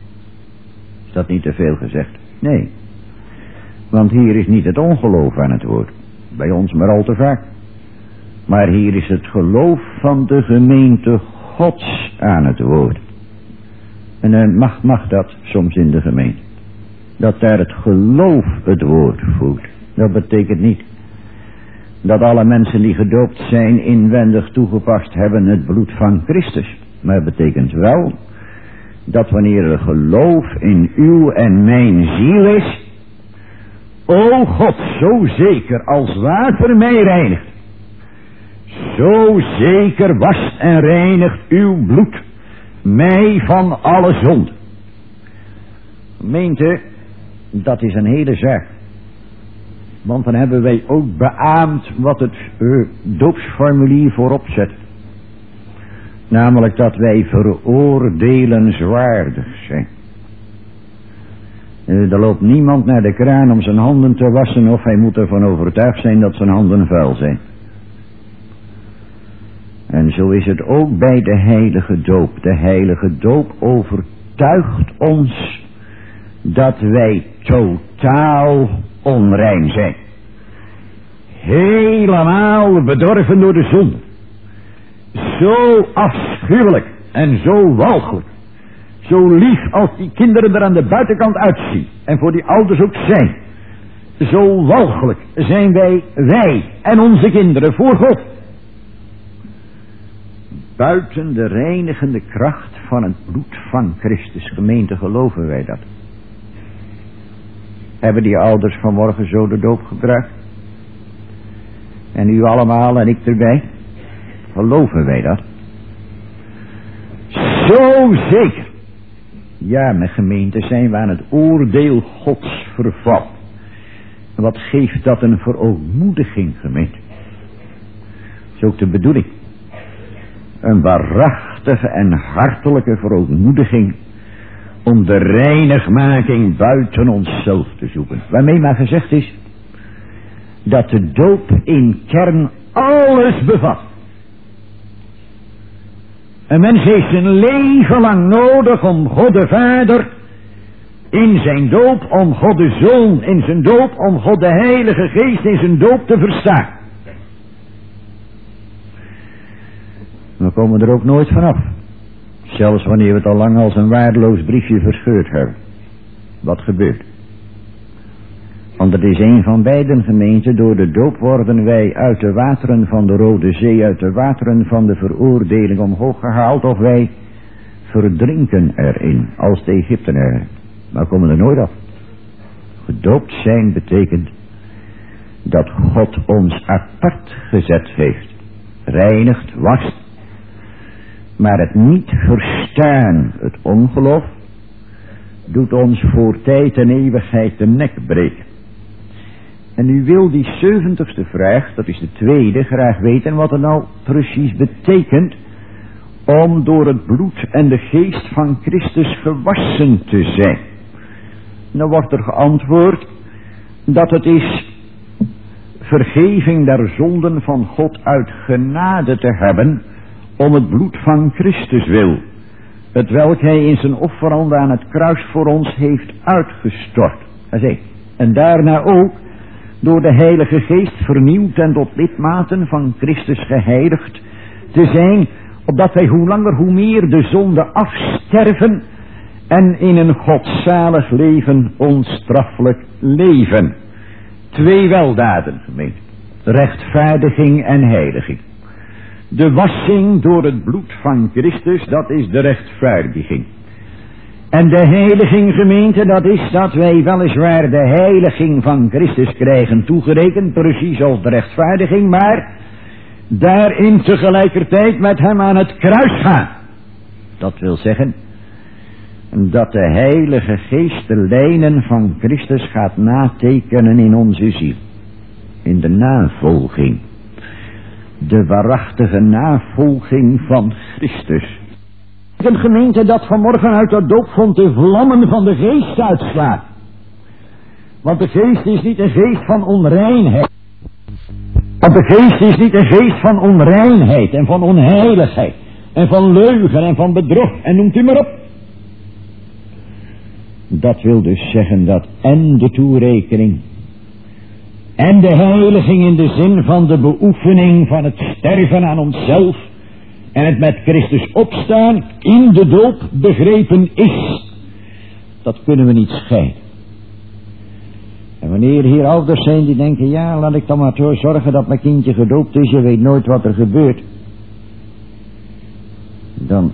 Is dat niet te veel gezegd? Nee. Want hier is niet het ongeloof aan het woord. Bij ons maar al te vaak. Maar hier is het geloof van de gemeente Gods aan het woord. En uh, mag, mag dat soms in de gemeente. Dat daar het geloof het woord voert. Dat betekent niet dat alle mensen die gedoopt zijn inwendig toegepast hebben het bloed van Christus. Maar het betekent wel dat wanneer er geloof in uw en mijn ziel is, o God, zo zeker als water mij reinigt, zo zeker wast en reinigt uw bloed mij van alle zonde. Gemeente, dat is een hele zaak. Want dan hebben wij ook beaamd wat het uh, doopsformulier voorop zet. Namelijk dat wij veroordelenswaardig zijn. Uh, er loopt niemand naar de kraan om zijn handen te wassen, of hij moet ervan overtuigd zijn dat zijn handen vuil zijn. En zo is het ook bij de heilige doop. De heilige doop overtuigt ons dat wij totaal onrein zijn. Helemaal bedorven door de zonde. Zo afschuwelijk en zo walgelijk. Zo lief als die kinderen er aan de buitenkant uitzien. En voor die ouders ook zijn. Zo walgelijk zijn wij, wij en onze kinderen voor God. Buiten de reinigende kracht van het bloed van Christus. Gemeente, geloven wij dat? Hebben die ouders vanmorgen zo de doop gebruikt? En u allemaal en ik erbij? Geloven wij dat? Zo zeker. Ja, mijn gemeente, zijn we aan het oordeel Gods verval. En wat geeft dat een verootmoediging, gemeente? Dat is ook de bedoeling. Een waarachtige en hartelijke verootmoediging om de reinigmaking buiten onszelf te zoeken. Waarmee maar gezegd is dat de doop in kern alles bevat. Een mens heeft zijn leven lang nodig om God de Vader in zijn doop, om God de Zoon in zijn doop, om God de Heilige Geest in zijn doop te verstaan. We komen er ook nooit vanaf. Zelfs wanneer we het al lang als een waardeloos briefje verscheurd hebben. Wat gebeurt? Want het is een van beiden, gemeente. Door de doop worden wij uit de wateren van de Rode Zee, uit de wateren van de veroordeling omhoog gehaald, of wij verdrinken erin als de Egyptenaren. Maar we komen er nooit af. Gedoopt zijn betekent dat God ons apart gezet heeft. Reinigt, wast. Maar het niet verstaan, het ongeloof, doet ons voor tijd en eeuwigheid de nek breken. En u wil die zeventigste vraag, dat is de tweede, graag weten wat het nou precies betekent om door het bloed en de geest van Christus gewassen te zijn. Dan wordt er geantwoord dat het is vergeving der zonden van God uit genade te hebben om het bloed van Christus wil, het welk hij in zijn offerande aan het kruis voor ons heeft uitgestort. En daarna ook door de Heilige Geest vernieuwd en tot lidmaten van Christus geheiligd te zijn, opdat wij hoe langer hoe meer de zonde afsterven en in een godzalig leven onstraffelijk leven. Twee weldaden, gemeente. Rechtvaardiging en heiliging. De wassing door het bloed van Christus, dat is de rechtvaardiging. En de heiliging, gemeente, dat is dat wij weliswaar de heiliging van Christus krijgen toegerekend, precies als de rechtvaardiging, maar daarin tegelijkertijd met hem aan het kruis gaan. Dat wil zeggen dat de Heilige Geest de lijnen van Christus gaat natekenen in onze ziel. In de navolging. De waarachtige navolging van Christus. Een gemeente dat vanmorgen uit dat doopvond de vlammen van de geest uitslaat. Want de geest is niet een geest van onreinheid. Want de geest is niet een geest van onreinheid en van onheiligheid. En van leugen en van bedrog en noemt u maar op. Dat wil dus zeggen dat en de toerekening En de heiliging in de zin van de beoefening van het sterven aan onszelf en het met Christus opstaan in de doop begrepen is. Dat kunnen we niet scheiden. En wanneer hier ouders zijn die denken, ja, laat ik dan maar zo zorgen dat mijn kindje gedoopt is, je weet nooit wat er gebeurt. Dan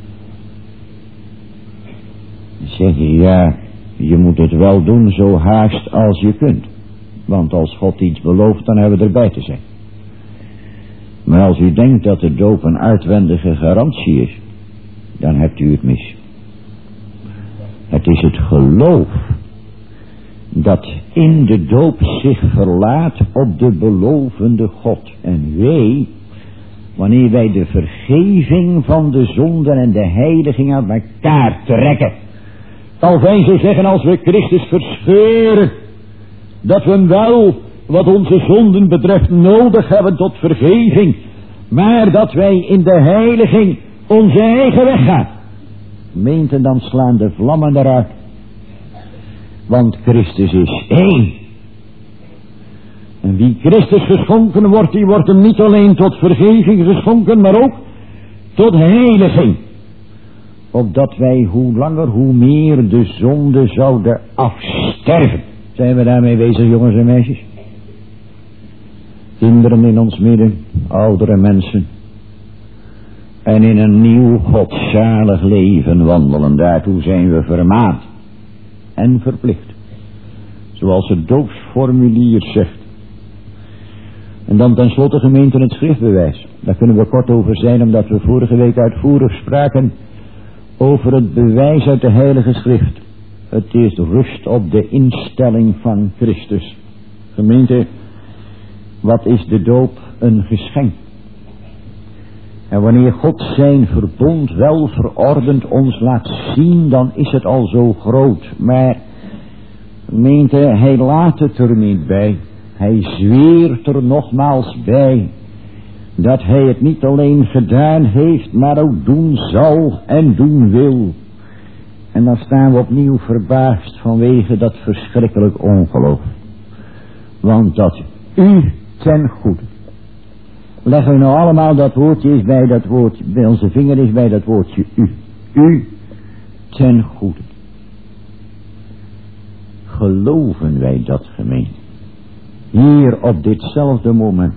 zeg je, ja, je moet het wel doen zo haast als je kunt. Want als God iets belooft, dan hebben we erbij te zijn. Maar als u denkt dat de doop een uitwendige garantie is, dan hebt u het mis. Het is het geloof dat in de doop zich verlaat op de belovende God. En wij, wanneer wij de vergeving van de zonden en de heiliging uit elkaar trekken. Calvijn zou zeggen, als we Christus verscheuren, dat we hem wel, wat onze zonden betreft, nodig hebben tot vergeving, maar dat wij in de heiliging onze eigen weg gaan. Gemeenten, dan slaan de vlammen eruit. Want Christus is één. En wie Christus geschonken wordt, die wordt hem niet alleen tot vergeving geschonken, maar ook tot heiliging. Opdat wij hoe langer hoe meer de zonde zouden afsterven. Zijn we daarmee bezig, jongens en meisjes? Kinderen in ons midden, oudere mensen. En in een nieuw godzalig leven wandelen. Daartoe zijn we vermaand en verplicht. Zoals het doopsformulier zegt. En dan tenslotte, gemeente, het schriftbewijs. Daar kunnen we kort over zijn, omdat we vorige week uitvoerig spraken over het bewijs uit de Heilige Schrift. Het is rust op de instelling van Christus. Gemeente, wat is de doop? Een geschenk. En wanneer God zijn verbond wel verordend ons laat zien, dan is het al zo groot. Maar, gemeente, hij laat het er niet bij. Hij zweert er nogmaals bij dat hij het niet alleen gedaan heeft, maar ook doen zal en doen wil. En dan staan we opnieuw verbaasd vanwege dat verschrikkelijk ongeloof. Want dat u ten goede. Leggen we nou allemaal dat woordje is bij dat woordje, bij onze vinger is bij dat woordje u. U ten goede. Geloven wij dat, gemeente? Hier op ditzelfde moment.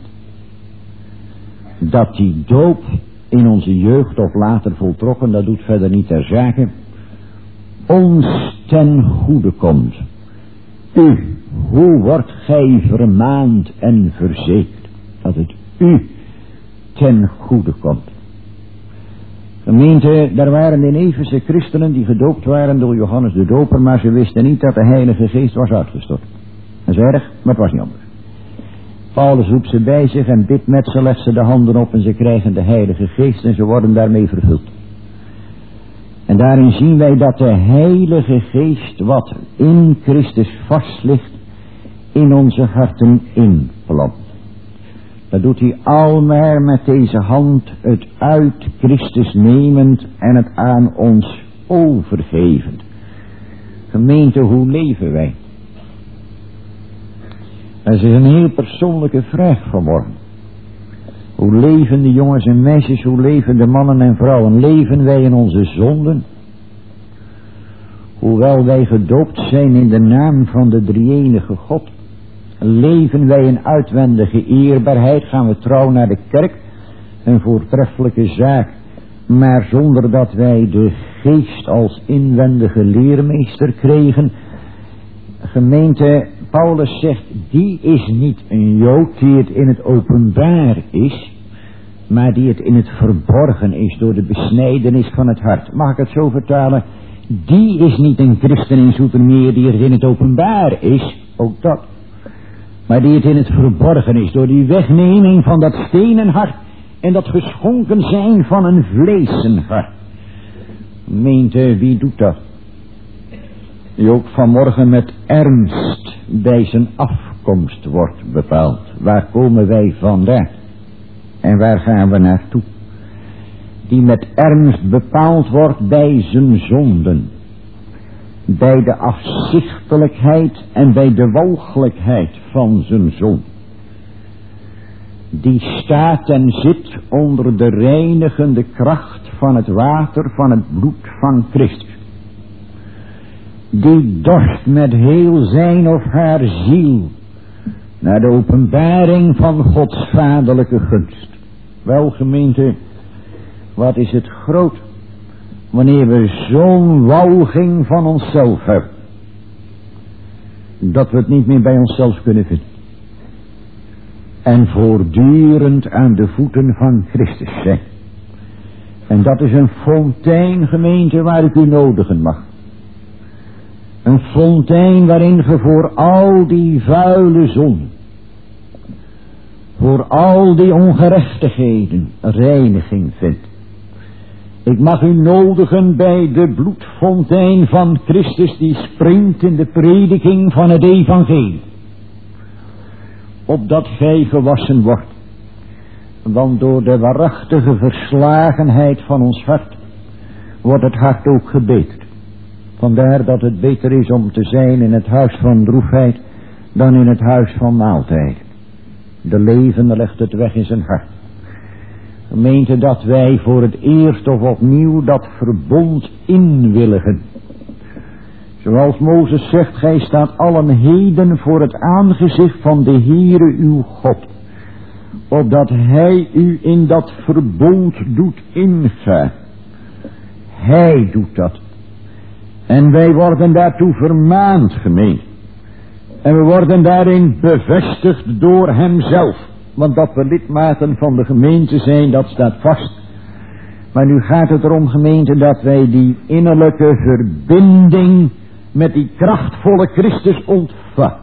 Dat die doop in onze jeugd of later voltrokken, dat doet verder niet ter zake, ons ten goede komt. U, hoe wordt gij vermaand en verzekerd dat het u ten goede komt? Gemeente, daar waren in Efeze christenen die gedoopt waren door Johannes de Doper, maar ze wisten niet dat de Heilige Geest was uitgestort. Dat is erg, maar het was niet anders. Paulus roept ze bij zich en bidt met ze, legt ze de handen op en ze krijgen de Heilige Geest en ze worden daarmee vervuld. En daarin zien wij dat de Heilige Geest, wat in Christus vast ligt, in onze harten inplant. Dat doet hij almaar met deze hand, het uit Christus nemend en het aan ons overgevend. Gemeente, hoe leven wij? Dat is een heel persoonlijke vraag vanmorgen. Hoe leven de jongens en meisjes, hoe leven de mannen en vrouwen? Leven wij in onze zonden? Hoewel wij gedoopt zijn in de naam van de drie-enige God, leven wij in uitwendige eerbaarheid, gaan we trouw naar de kerk, een voortreffelijke zaak, maar zonder dat wij de geest als inwendige leermeester kregen. Gemeente, Paulus zegt, die is niet een Jood die het in het openbaar is, maar die het in het verborgen is door de besnijdenis van het hart. Mag ik het zo vertalen? Die is niet een christen in Zoetermeer die het in het openbaar is, ook dat. Maar die het in het verborgen is door die wegneming van dat stenen hart en dat geschonken zijn van een vleesen hart. Gemeente, wie doet dat? Die ook vanmorgen met ernst bij zijn afkomst wordt bepaald. Waar komen wij vandaan? En waar gaan we naartoe? Die met ernst bepaald wordt bij zijn zonden. bij de afzichtelijkheid en bij de walgelijkheid van zijn zoon. Die staat en zit onder de reinigende kracht van het water van het bloed van Christus. Die dorst met heel zijn of haar ziel naar de openbaring van Gods vaderlijke gunst. Wel, gemeente, wat is het groot wanneer we zo'n walging van onszelf hebben, dat we het niet meer bij onszelf kunnen vinden. En voortdurend aan de voeten van Christus zijn. En dat is een fontein, gemeente, waar ik u nodigen mag. Een fontein waarin je voor al die vuile zonden, voor al die ongerechtigheden reiniging vindt. Ik mag u nodigen bij de bloedfontein van Christus die springt in de prediking van het evangelie. Opdat gij gewassen wordt. Want door de waarachtige verslagenheid van ons hart wordt het hart ook gebeterd. Vandaar dat het beter is om te zijn in het huis van droefheid dan in het huis van maaltijd. De levende legt het weg in zijn hart. Gemeente, dat wij voor het eerst of opnieuw dat verbond inwilligen. Zoals Mozes zegt, gij staat allen heden voor het aangezicht van de Heere uw God, opdat hij u in dat verbond doet ingaan. Hij doet dat. En wij worden daartoe vermaand, gemeente. En we worden daarin bevestigd door hemzelf. Want dat we lidmaten van de gemeente zijn, dat staat vast. Maar nu gaat het erom, gemeente, dat wij die innerlijke verbinding met die krachtvolle Christus ontvangen.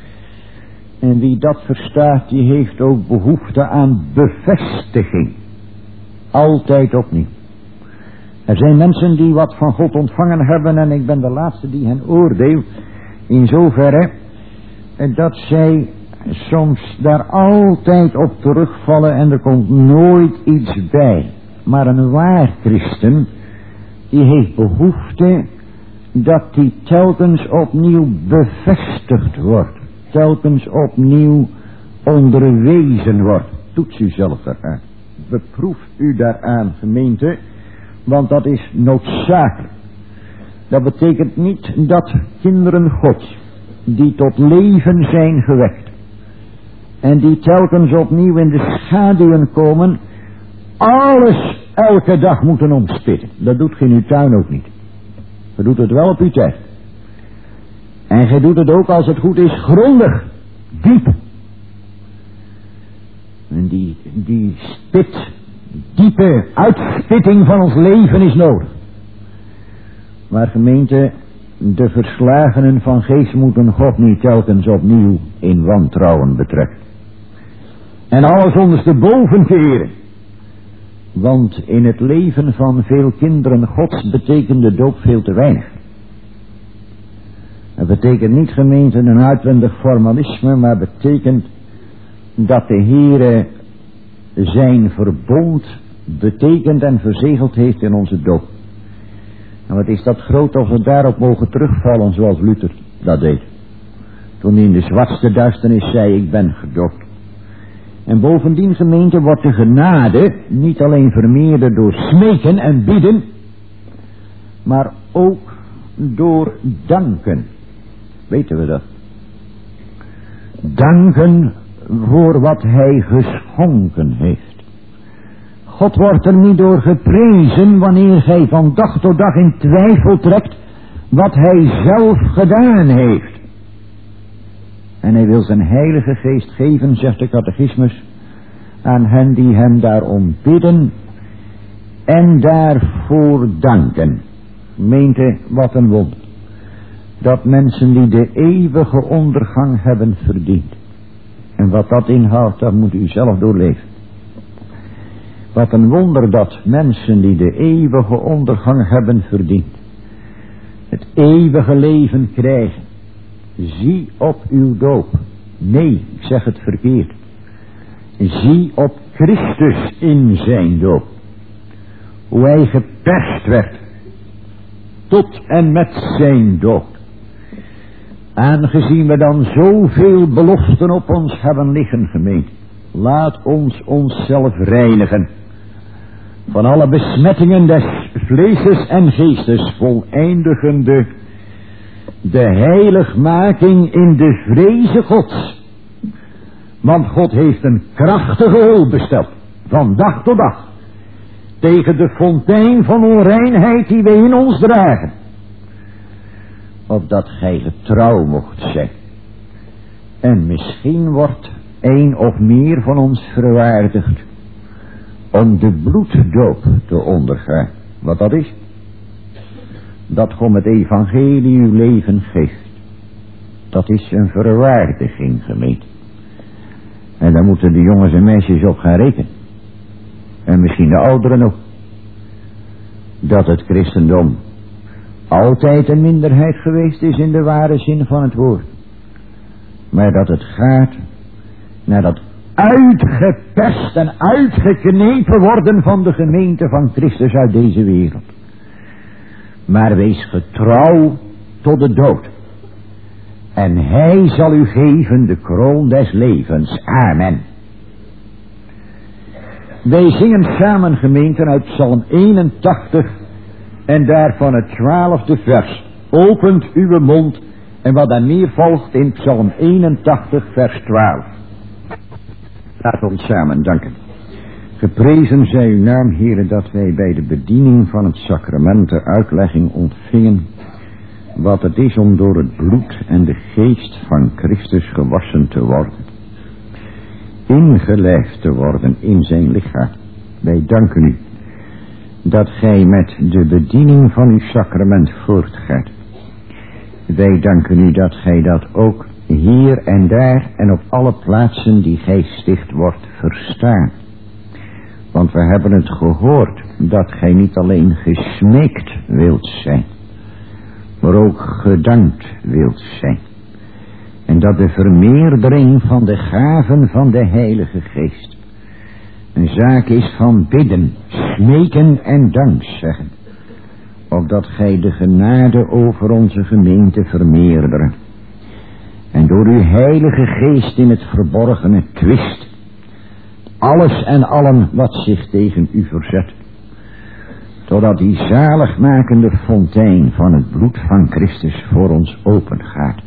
En wie dat verstaat, die heeft ook behoefte aan bevestiging. Altijd opnieuw. Er zijn mensen die wat van God ontvangen hebben, en ik ben de laatste die hen oordeelt, in zoverre dat zij soms daar altijd op terugvallen en er komt nooit iets bij. Maar een waar christen, die heeft behoefte dat die telkens opnieuw bevestigd wordt. Telkens opnieuw onderwezen wordt. Toets u zelf daaraan. Beproef u daaraan, gemeente. Want dat is noodzakelijk. Dat betekent niet dat kinderen Gods, die tot leven zijn gewekt, en die telkens opnieuw in de schaduwen komen, alles elke dag moeten omspitten. Dat doet gij in uw tuin ook niet. Je doet het wel op uw tijd. En gij doet het ook, als het goed is, grondig, diep. En die, die spit, diepe uitspitting van ons leven is nodig. Maar gemeente, de verslagenen van geest moeten God niet telkens opnieuw in wantrouwen betrekken. En alles ondersteboven keren. Want in het leven van veel kinderen Gods betekent de doop veel te weinig. Het betekent niet, gemeente, een uitwendig formalisme, maar betekent dat de Heere zijn verbond betekend en verzegeld heeft in onze doop. En wat is dat groot als we daarop mogen terugvallen, zoals Luther dat deed. Toen hij in de zwartste duisternis zei, ik ben gedoopt. En bovendien, gemeente, wordt de genade niet alleen vermeerderd door smeken en bidden, maar ook door danken. Weten we dat? Danken voor wat hij geschonken heeft. God wordt er niet door geprezen wanneer gij van dag tot dag in twijfel trekt wat hij zelf gedaan heeft. En hij wil zijn heilige geest geven, zegt de catechismus, aan hen die hem daarom bidden en daarvoor danken. Meente, wat een wonder. Dat mensen die de eeuwige ondergang hebben verdiend. En wat dat inhoudt, dat moet u zelf doorleven. Wat een wonder dat mensen die de eeuwige ondergang hebben verdiend, het eeuwige leven krijgen. Zie op uw doop. Nee, ik zeg het verkeerd. Zie op Christus in zijn doop. Hoe hij geperst werd. tot en met zijn dood. Aangezien we dan zoveel beloften op ons hebben liggen, gemeente, laat ons onszelf reinigen van alle besmettingen des vleeses en geestes, voleindigende de heiligmaking in de vreze Gods. Want God heeft een krachtige hulp besteld, van dag tot dag, tegen de fontein van onreinheid die we in ons dragen, opdat gij getrouw mocht zijn. En misschien wordt een of meer van ons verwaardigd om de bloeddoop te ondergaan. Wat dat is? Dat God het evangelie uw leven geeft. Dat is een verwaardiging, gemeente. En daar moeten de jongens en meisjes op gaan rekenen. En misschien de ouderen ook. Dat het christendom altijd een minderheid geweest is in de ware zin van het woord. Maar dat het gaat naar dat uitgeperst en uitgeknepen worden van de gemeente van Christus uit deze wereld. Maar wees getrouw tot de dood. En hij zal u geven de kroon des levens. Amen. Wij zingen samen, gemeenten, uit Psalm eenentachtig en daarvan het twaalfde vers. Opent uw mond, en wat daar meer volgt in Psalm eenentachtig vers twaalf. Laat ons samen danken. Geprezen zij uw naam, Heere, dat wij bij de bediening van het sacrament de uitlegging ontvingen wat het is om door het bloed en de geest van Christus gewassen te worden, ingelijfd te worden in zijn lichaam. Wij danken u dat gij met de bediening van uw sacrament voortgaat. Wij danken u dat gij dat ook hier en daar en op alle plaatsen die gij sticht wordt verstaan. Want we hebben het gehoord dat gij niet alleen gesmeekt wilt zijn, maar ook gedankt wilt zijn. En dat de vermeerdering van de gaven van de Heilige Geest een zaak is van bidden, smeken en dankzeggen, opdat gij de genade over onze gemeente vermeerderen. En door uw Heilige Geest in het verborgene twist alles en allen wat zich tegen u verzet, totdat die zaligmakende fontein van het bloed van Christus voor ons open gaat.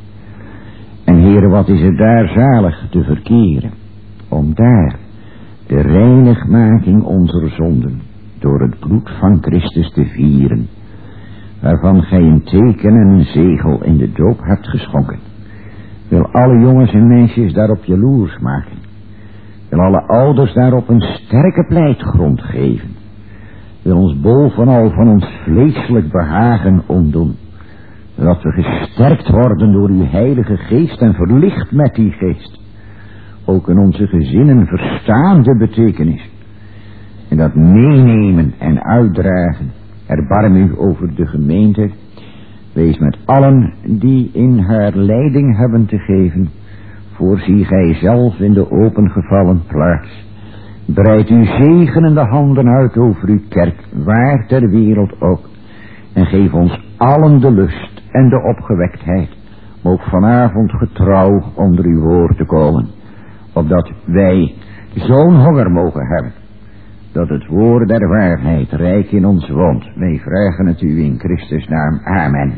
En Heere, wat is het daar zalig te verkeren, om daar de reinigmaking onze zonden door het bloed van Christus te vieren, waarvan gij een teken en een zegel in de doop hebt geschonken. Wil alle jongens en meisjes daarop jaloers maken. Wil alle ouders daarop een sterke pleitgrond geven. Wil ons bovenal van ons vleeselijk behagen ontdoen, zodat we gesterkt worden door uw Heilige Geest en verlicht met die geest. Ook in onze gezinnen verstaan de betekenis. En dat meenemen en uitdragen. Erbarm u over de gemeente. Wees met allen die in haar leiding hebben te geven. Voorzie gij zelf in de opengevallen plaats. Breid uw zegenende handen uit over uw kerk, waar ter wereld ook. En geef ons allen de lust en de opgewektheid, ook vanavond getrouw onder uw woord te komen. Opdat wij zo'n honger mogen hebben, dat het woord der waarheid rijk in ons woont. Wij vragen het u in Christus naam. Amen.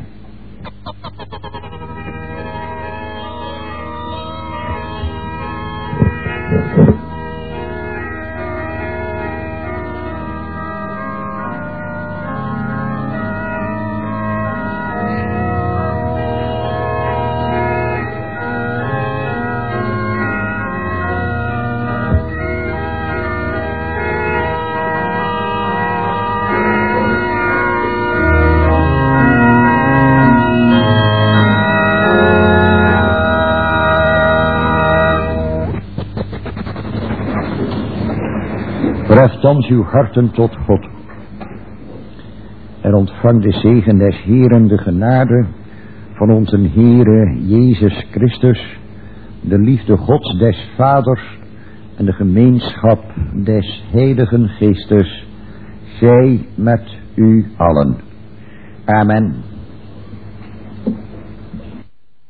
Verheft thans uw harten tot God. En ontvang de zegen des Heeren, de genade van onze Heere Jezus Christus, de liefde Gods des Vaders en de gemeenschap des Heiligen Geestes, zij met u allen. Amen.